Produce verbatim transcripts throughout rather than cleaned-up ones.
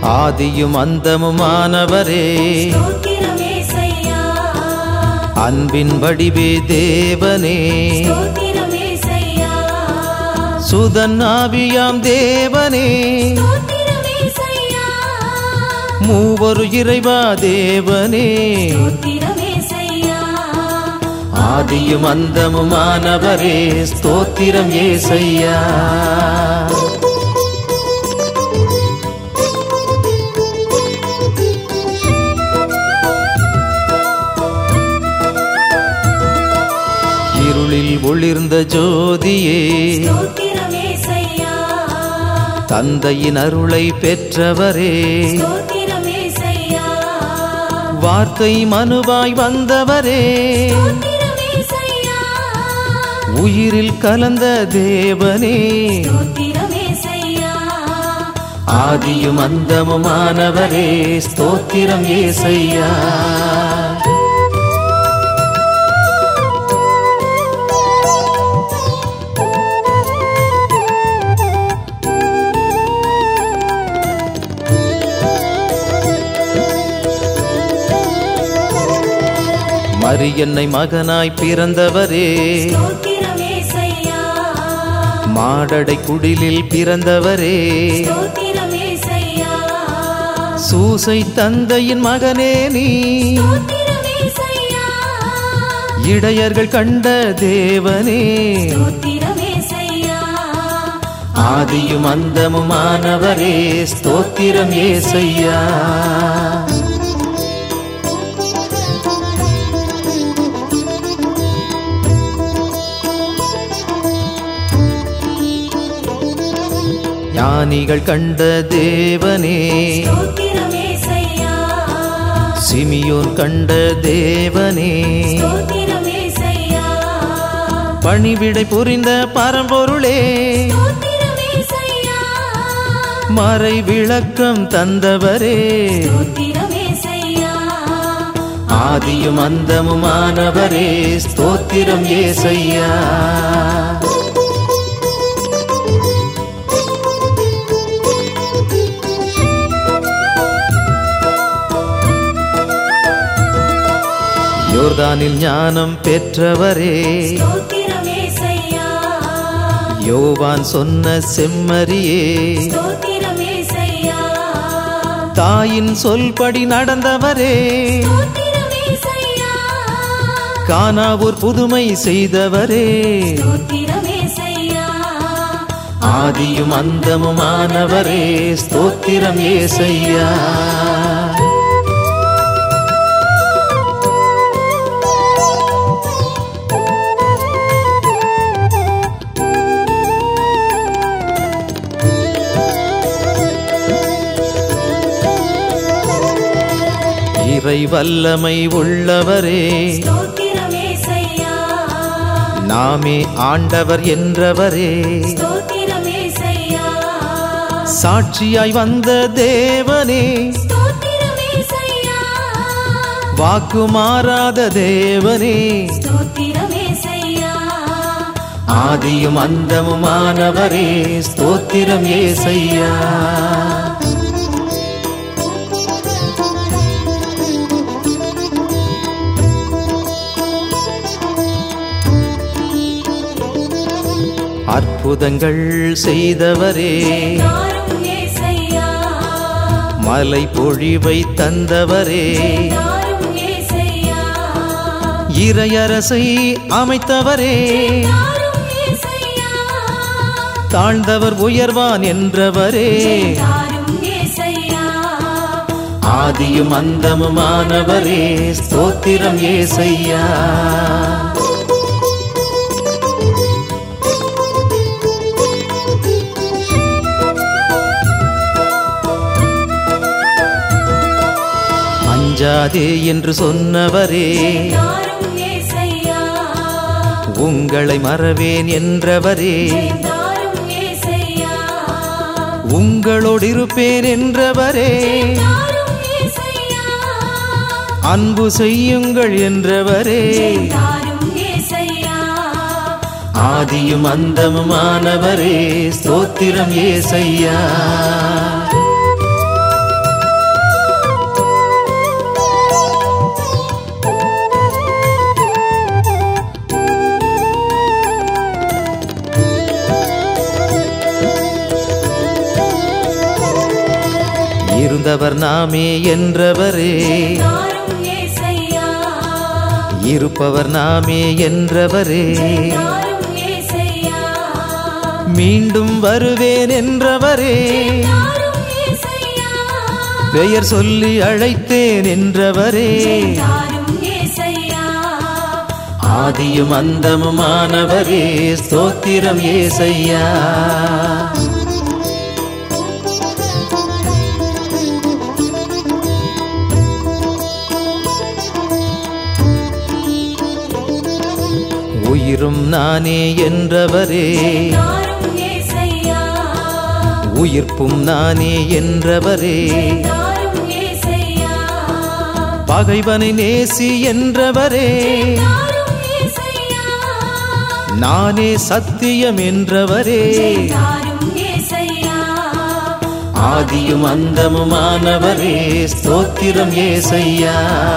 ஆதியும் அந்தமுமானவரே ஸ்தோத்திரம் ஏசையா அன்பின் வடிவே தேவனே ஸ்தோத்திரம் ஏசையா சுதன் ஆவியாம் தேவனே ஸ்தோத்திரம் ஏசையா மூவரு இறைவா தேவனே ஸ்தோத்திரம் ஏசையா ஆதியும் அந்தமுமானவரே ஸ்தோத்திரம் ஏசையா இருளில் ஒளிர்ந்த ஜோதியே ஸ்தோத்திரம் ஏசையா தந்தையின் அருளை பெற்றவரே ஸ்தோத்திரம் ஏசையா வார்த்தை மனுவாய் வந்தவரே ஸ்தோத்திரம் ஏசையா உயிரில் கலந்த தேவனே ஸ்தோத்திரம் ஏசையா ஆதியும் அந்தமுமானவரே ஸ்தோத்திரம் ஏசையா மரியன்னை மகனாய் பிறந்தவரே ஸ்தோத்திரம் ஏசையா மாடடை குடிலில் பிறந்தவரே ஸ்தோத்திரம் ஏசையா சூசை தந்தையின் மகனே நீ ஸ்தோத்திரம் ஏசையா இடையர்கள் கண்ட தேவனே ஸ்தோத்திரம் ஏசையா ஆதியும் அந்தமுமானவரே ஸ்தோத்திரம் ஏசையா ஞானிகள் கண்ட தேவனே ஸ்தோத்திரம் ஏசையா சிமியோன் கண்ட தேவனே ஸ்தோத்திரம் ஏசையா பணிவிடை புரிந்த பரம்பொருளே ஸ்தோத்திரம் ஏசையா மறை விளக்கம் தந்தவரே ஸ்தோத்திரம் ஏசையா ஆதியும் அந்தமுமானவரே ஸ்தோத்திரம் ஏசையா யோர்தானில் ஞானம் பெற்றவரே ஸ்தோத்திரம் ஏசையா யோவான் சொன்ன செம்மறியே ஸ்தோத்திரம் ஏசையா தாயின் சொல்படி நடந்தவரே ஸ்தோத்திரம் ஏசையா கானாவூர் புதுமை செய்தவரே ஸ்தோத்திரம் ஏசையா ஆதியும் அந்தமுமானவரே ஸ்தோத்திரம் ஏசையா இறை வல்லமை உள்ளவரே ஸ்தோத்திரம் ஏசையா நாமே ஆண்டவர் என்றவரே ஸ்தோத்திரம் ஏசையா சாட்சியாய் வந்த தேவனே ஸ்தோத்திரம் ஏசையா வாக்கு மாறாத தேவனே ஸ்தோத்திரம் ஏசையா ஆதியும் அந்தமுமானவரே ஸ்தோத்திரம் ஏசையா அற்புதங்கள் செய்தவரே தாரும் ஏசையா மலை பொழிவை தந்தவரே தாரும் ஏசையா இறையரசை அமைத்தவரே தாரும் ஏசையா தாழ்ந்தவர் உயர்வான் என்றவரே தாரும் ஏசையா ஆதியும் அந்தமுமானவரே ஸ்தோத்திரம் ஏசையா அஞ்சாதே என்று சொன்னவரே தாரும் ஏசையா உங்களை மறவேன் என்றவரே தாரும் ஏசையா உங்களோடு இருப்பேன் என்றவரே தாரும் ஏசையா அன்பு செய்யுங்கள் என்றவரே தாரும் ஏசையா ஆதியும் அந்தமுமானவரே ஸ்தோத்திரம் ஏசையா வந்தவர் நாமே என்றவரே, தாரும் ஏசையா, இருப்பவர் நாமே என்றவரே, தாரும் ஏசையா, மீண்டும் வருவேன் என்றவரே, தாரும் ஏசையா, பெயர் சொல்லி அழைத்தேன் என்றவரே, தாரும் ஏசையா, ஆதியும் அந்தமுமானவரே, ஸ்தோத்திரம் ஏசையா. உயிரும் நானே என்றவரே, தாரும் ஏசையா, உயிர்ப்பும் நானே என்றவரே, தாரும் ஏசையா, பகைவனை நேசி என்றவரே, தாரும் ஏசையா, நானே சத்தியம் என்றவரே, தாரும் ஏசையா, ஆதியும் அந்தமுமானவரே, ஸ்தோத்திரம் ஏசையா.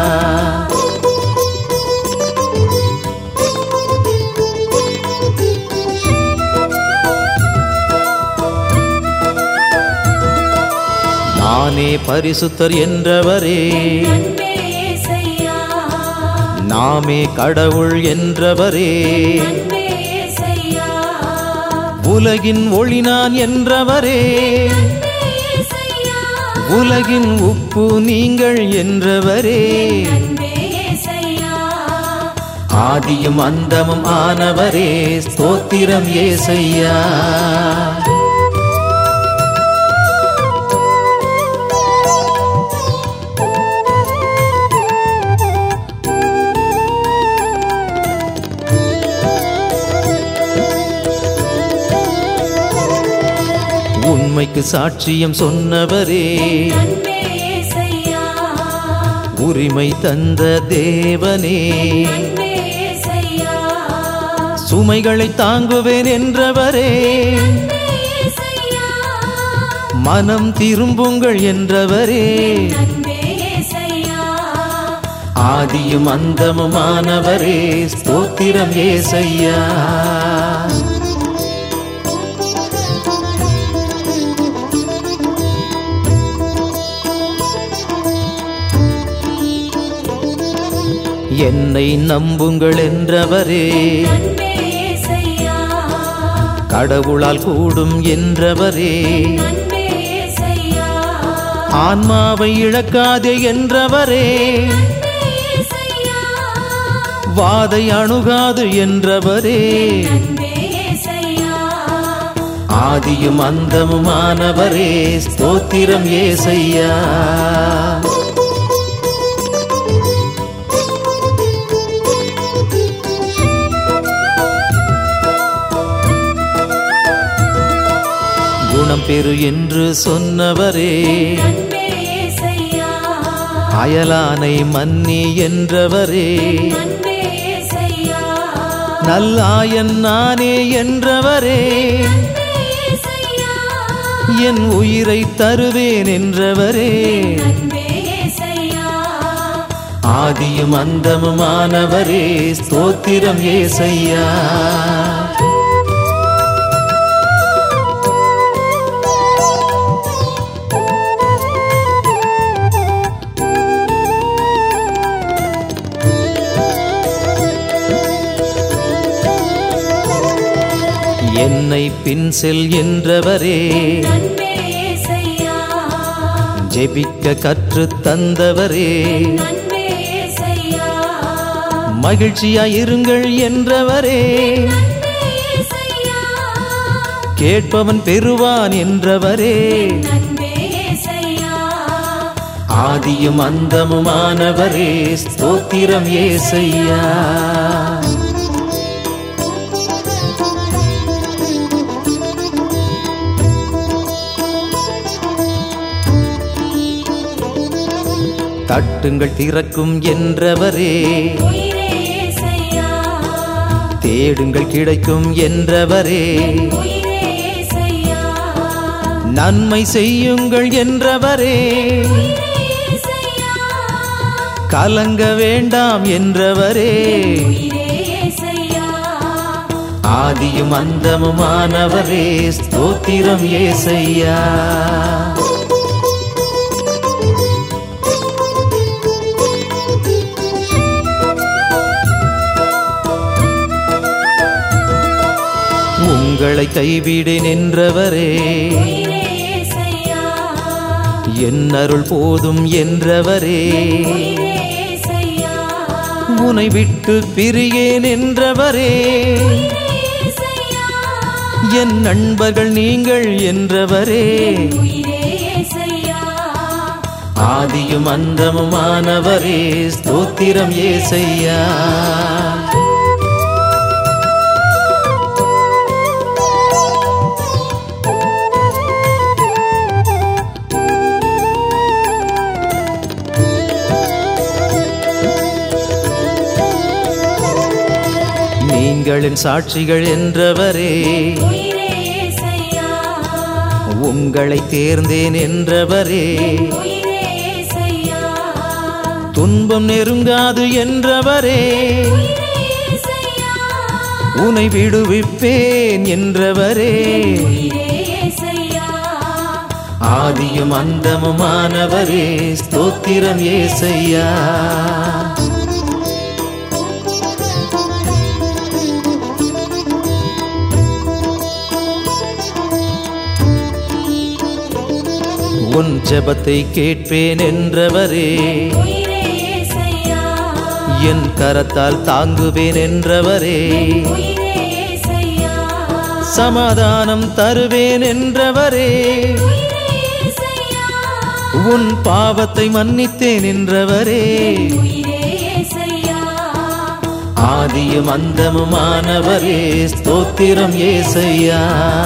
நானே பரிசுத்தர் என்றவரே, அன்பே ஏசையா, நாமே கடவுள் என்றவரே, அன்பே ஏசையா, உலகின் ஒளி நான் என்றவரே, அன்பே ஏசையா, உலகின் உப்பு நீங்கள் என்றவரே, அன்பே ஏசையா, ஆதியும் அந்தமும் ஆனவரே, ஸ்தோத்திரம் ஏசையா. உண்மைக்கு சாட்சியம் சொன்னவரே, அன்பே ஏசையா, உரிமை தந்த தேவனே, அன்பே ஏசையா, சுமைகளை தாங்குவேன் என்றவரே, அன்பே ஏசையா, மனம் திரும்புங்கள் என்றவரே, அன்பே ஏசையா, ஆதியும் அந்தமுமானவரே, ஸ்தோத்திரம் ஏசையா. என்னை நம்புங்கள் என்றவரே, அன்பே ஏசையா, கடவுளால் கூடும் என்றவரே, அன்பே ஏசையா, ஆன்மாவை இழக்காதே என்றவரே, அன்பே ஏசையா, வாதை அணுகாது என்றவரே, அன்பே ஏசையா, ஆதியும் அந்தமுமானவரே, ஸ்தோத்திரம் ஏசையா. குணம் பெறு என்று சொன்னவரே, அன்பே ஏசையா, அயலானை மன்னி என்றவரே, அன்பே ஏசையா, நல்லாயன் நானே என்றவரே, அன்பே ஏசையா, என் உயிரை தருவேன் என்றவரே, அன்பே ஏசையா, ஆதியும் அந்தமுமானவரே, ஸ்தோத்திரம் ஏசையா. என்னை பின் செல் என்றவரே, அன்பே ஏசையா, ஜெபிக்க கற்று தந்தவரே, அன்பே ஏசையா, மகிழ்ச்சியாயிருங்கள் என்றவரே, அன்பே ஏசையா, கேட்பவன் பெறுவான் என்றவரே, அன்பே ஏசையா, ஆதியும் அந்தமுமானவரே, ஸ்தோத்திரம் ஏசையா. தட்டுங்கள் திறக்கும் என்றவரே, உயிரே ஏசையா, தேடுங்கள் கிடைக்கும் என்றவரே, உயிரே ஏசையா, நன்மை செய்யுங்கள் என்றவரே, உயிரே ஏசையா, கலங்க வேண்டாம் என்றவரே, உயிரே ஏசையா, ஆதியும் அந்தமுமானவரே, ஸ்தோத்திரம் ஏசையா. உங்களை கைவிடேன் என்றவரே உயிரே இயேசையா என் அருள் போதும் என்றவரே உயிரே இயேசையா உனை விட்டு பிரியேன் என்றவரே உயிரே இயேசையா என் நண்பர்கள் நீங்கள் என்றவரே உயிரே இயேசையா ஆதியும் அந்தமுமானவரே ஸ்தோத்திரம் இயேசையா நீங்களின் சாட்சிகள் என்றவரே உயிரே இயேசையா உங்களை தேர்ந்தேன் என்றவரே உயிரே இயேசையா துன்பம் நெருங்காது என்றவரே உயிரே இயேசையா உனை விடுவிப்பேன் என்றவரே உயிரே இயேசையா ஆதியும் அந்தமுமானவரே ஸ்தோத்திரம் இயேசையா உன் ஜெபத்தை கேட்பேன் என்றவரே உயிரே இயேசையா என் கரத்தால் தாங்குவேன் என்றவரே உயிரே இயேசையா சமாதானம் தருவேன் என்றவரே உயிரே இயேசையா உன் பாவத்தை மன்னித்தேன் என்றவரே உயிரே இயேசையா ஆதியும் அந்தமுமானவரே ஸ்தோத்திரம் இயேசையா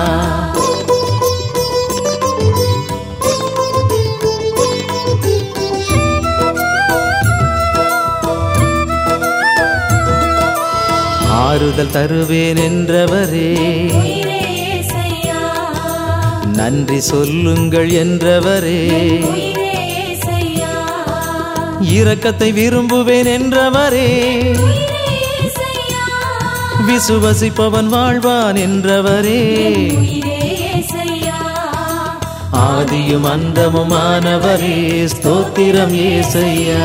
ஆறுதல் தருவேன் என்றவரே உயிரே இயேசையா நன்றி சொல்லுங்கள் என்றவரே உயிரே இயேசையா இரக்கத்தை விரும்புவேன் என்றவரே உயிரே இயேசையா விசுவசிப்பவன் வாழ்வான் என்றவரே உயிரே இயேசையா ஆதியும் அந்தமுமானவரே ஸ்தோத்திரம் இயேசையா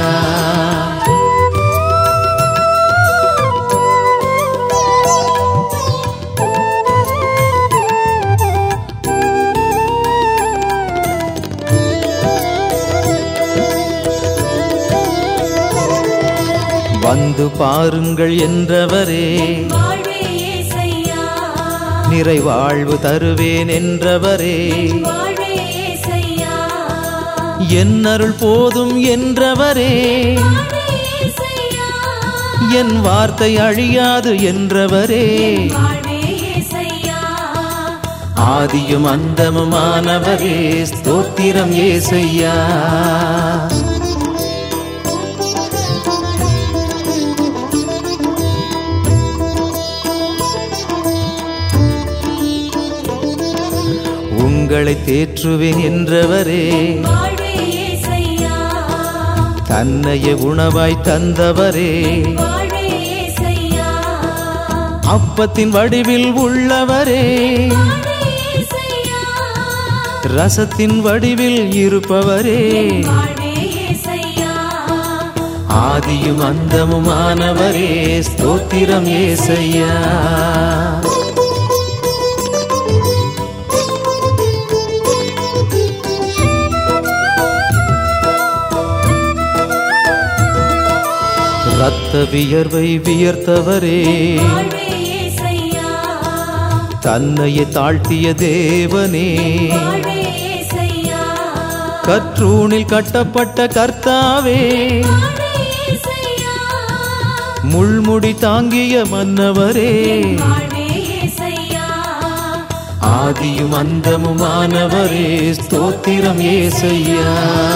வந்து பாருங்கள் என்றவரே வாழ்வே இயேசையா நிறைவாழ்வு தருவேன் என்றவரே வாழ்வே இயேசையா என் அருள் போதும் என்றவரே வாழ்வே இயேசையா என் வார்த்தை அழியாது என்றவரே வாழ்வே இயேசையா ஆதியும் அந்தமுமானவரே ஸ்தோத்திரம் இயேசையா உங்களை தேற்றுவேன் என்றவரே வாழ்வே இயேசையா தன்னையே உணவாய் தந்தவரே வாழ்வே இயேசையா அப்பத்தின் வடிவில் உள்ளவரே வாழ்வே இயேசையா ரசத்தின் வடிவில் இருப்பவரே வாழ்வே இயேசையா ஆதியும் அந்தமுமானவரே ஸ்தோத்திரம் இயேசையா ரத்த வியர்வை வியர்த்தவரே வாழ்வே இயேசையா தன்னையே தாழ்த்திய தேவனே வாழ்வே இயேசையா கற்றூணில் கட்டப்பட்ட கர்த்தாவே வாழ்வே இயேசையா முள்முடி தாங்கிய மன்னவரே வாழ்வே இயேசையா ஆதியும் அந்தமுமானவரே ஸ்தோத்திரம் இயேசையா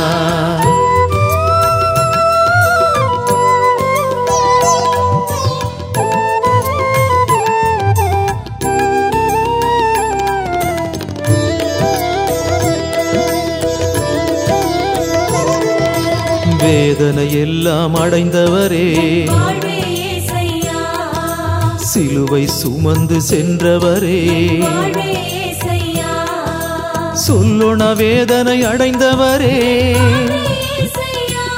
வேதனை எல்லாம் அடைந்தவரே வாழ்வே இயேசையா சிலுவை சுமந்து சென்றவரே வாழ்வே இயேசையா சொல்லொண வேதனை அடைந்தவரே வாழ்வே இயேசையா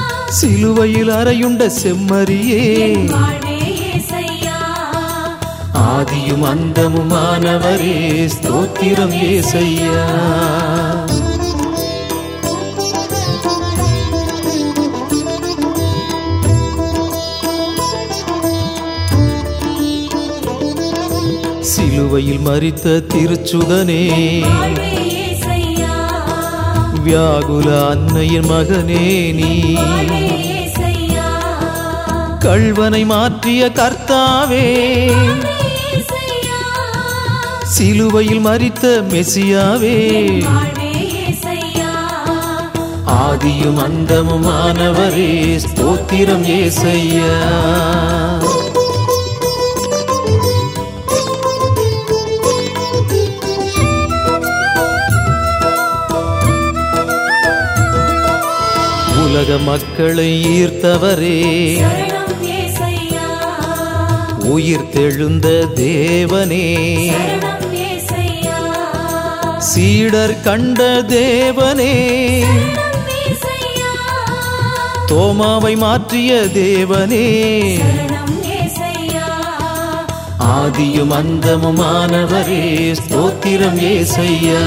சிலுவையில் அறையுண்ட செம்மறியே வாழ்வே இயேசையா ஆதியும் அந்தமுமானவரே ஸ்தோத்திரம் ஏசையா. சிலுவையில் மரித்த திருச்சுதனே, வாழ்வே இயேசையா. வியாகுல அன்னையின் மகனே நீ, வாழ்வே இயேசையா. கள்வனை மாற்றிய கர்த்தாவே, வாழ்வே இயேசையா. சிலுவையில் மரித்த மெசியாவே, வாழ்வே இயேசையா. ஆதியும் அந்தமுமானவரே ஸ்தோத்திரம் ஏசையா. உலக மக்களை ஈர்த்தவரே, சரணம் இயேசையா. உயிர் தெழுந்த தேவனே, சரணம் இயேசையா. சீடர் கண்ட தேவனே, சரணம் இயேசையா. தோமாவை மாற்றிய தேவனே, சரணம் இயேசையா. ஆதியும் அந்தமுமானவரே ஸ்தோத்திரம் ஏசையா.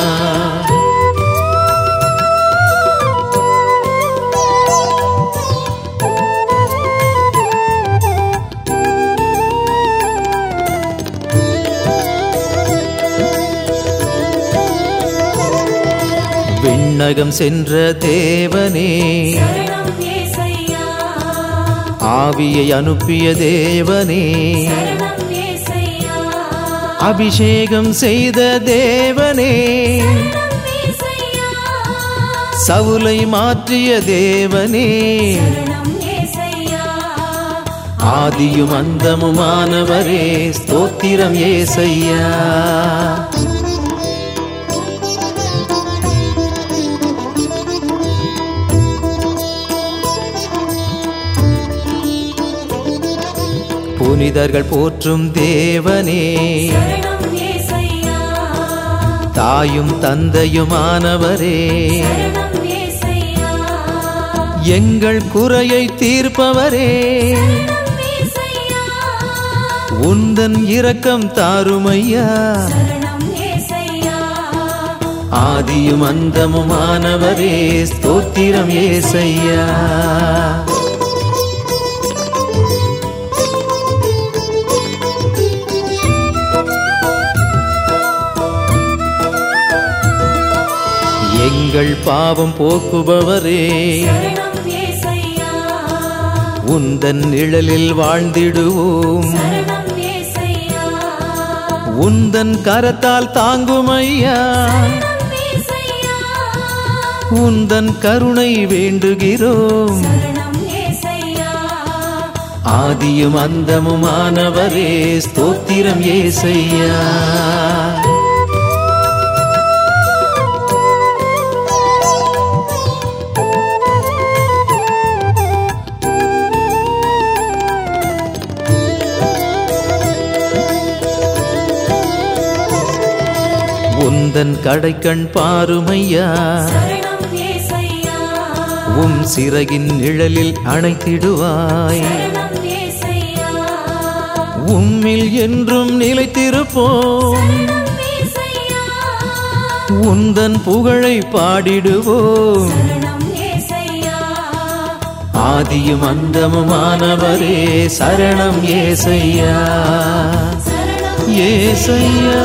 விண்ணகம் சென்ற தேவனே, சரணம் இயேசையா. ஆவியை அனுப்பிய தேவனே, சரணம் இயேசையா. அபிஷேகம் செய்த தேவனே, சரணம் இயேசையா. சவுலை மாற்றிய தேவனே, சரணம் இயேசையா. ஆதியும் அந்தமுமானவரே ஸ்தோத்திரம் ஏசையா. புனிதர்கள் போற்றும் தேவனே, சரணம் இயேசையா. தாயும் தந்தையுமானவரே, சரணம் இயேசையா. எங்கள் குறையை தீர்ப்பவரே, சரணம் இயேசையா. உந்தன் இரக்கம் தாருமையா. சரணம் இயேசையா. ஆதியும் அந்தமுமானவரே ஸ்தோத்திரம் ஏசையா. எங்கள் பாவம் போக்குபவரே, சரணம் இயேசையா. உந்தன் நிழலில் வாழ்ந்திடுவோம். சரணம் இயேசையா. உந்தன் கரத்தால் தாங்குமையா. சரணம் இயேசையா. உந்தன் கருணை வேண்டுகிறோம். சரணம் இயேசையா. ஆதியும் அந்தமுமானவரே ஸ்தோத்திரம் ஏசையா. உந்தன் கடைக்கண் பாருமையா. சரணம் இயேசையா. உம் சிறகின் நிழலில் அணைத்திடுவாய். சரணம் இயேசையா. உம்மில் என்றும் நிலைத்திருப்போம். சரணம் இயேசையா. உந்தன் புகழை பாடிடுவோம். சரணம் இயேசையா. ஆதியும் அந்தமுமானவரே சரணம் ஏசையா. சரணம் ஏசையா,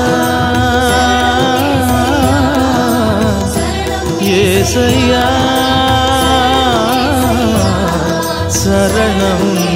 ஏசையா, சரணம்